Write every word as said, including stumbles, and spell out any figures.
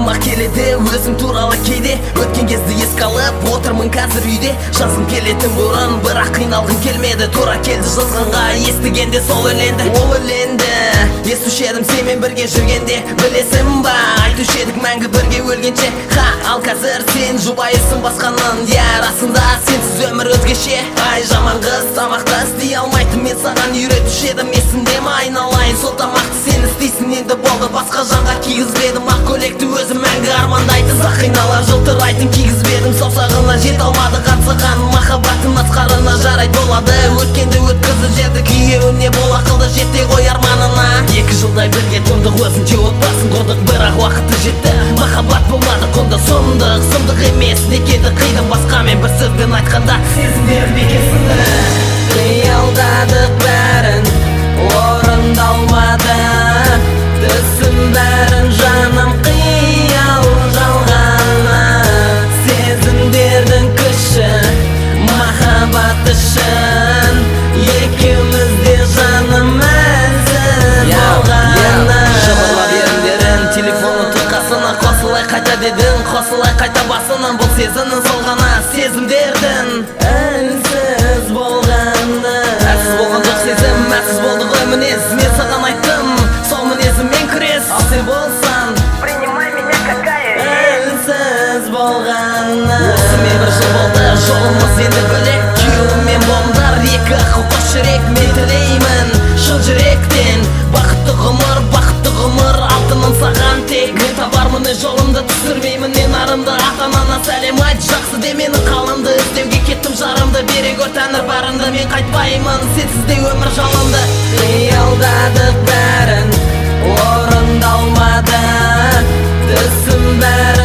Ойыма келеді өзім туралы кейде, өткен кезде еске алып отырмын қазір үйде. Жазғым келетін бұрын, бірақ қиналғым келмеді. Тура келді жазғанға, естігенде сол өлеңді. Ол өлеңді естуші едім сенімен бірге жүргенде. Білесің ба, айтушы едік мәңгі бірге өлгенше. Ха, ал қазір сен жұбайысың басқаның. Я, расында сенсіз өмір өзгеше. Ай, жаман қыз, тамақты істей алмайтын мен саған үйретуші едім. Есімде ме айналайын, сол тамақты сен істейсің. Енді болды, басқа жанға кигізбедім. Ақ көйлекті өзім мәңгі армандайтын. Сақинала жылтырайтын кигізбедім. Саусағына жет алмады қатсыған махаббаттың масқарына жарайды болады. Өткенді өткізі жерді күйеуіне бол ақылды жетте қой арманына. Екі жылдай бірге тұндық, өзінше отбасын құрдық, бірақ уақыты жетті. Махаббат болмады құнды, сұмдық, сұмдық емес. Некеді қидым басқамен бір сөзбен айтқанда, сезімдер бекер сынды. Қиялдадық бәрін, орындалмады. Түсім бәрін жаным қиял жалғаны. Сезімдердің күші махаббат үшін, екеумізде жаным әлсіз болғаны. Жабыла беріңдерін, телефонның тұтқасына қосылай қайта дедің, қосылай қайта басынан. Бұл сезімнің солғана, сезімдердің әлсіз болғаны. Әлсіз болған жоқ сезім, әлсіз болды ғой мінез. Мен саған айттым, сол мінезіммен күрес. Ал сен болсан, принимай меня какая әлсіз болғаны. Осымен бір жыл болды, жолымыз енді бөлек. Күйеуіммен болыңдар, екі қос жүрек. Мен тілеймін шын жүректен бақытты ғұмыр, бақытты ғұмыр. Алтыным саған тек, мен табармын өз жолымды, түсірмеймін мен арымды. Ата-анаңа сәлем айт, жақсы де менің қалымды. Іздеуге кеттім жарымды, бере гөр тәңір барымды. Мен қайтпаймын, сенсіз де өмір жалынды. Қиялдадық бәрін, орындалмады. Түсім бәрін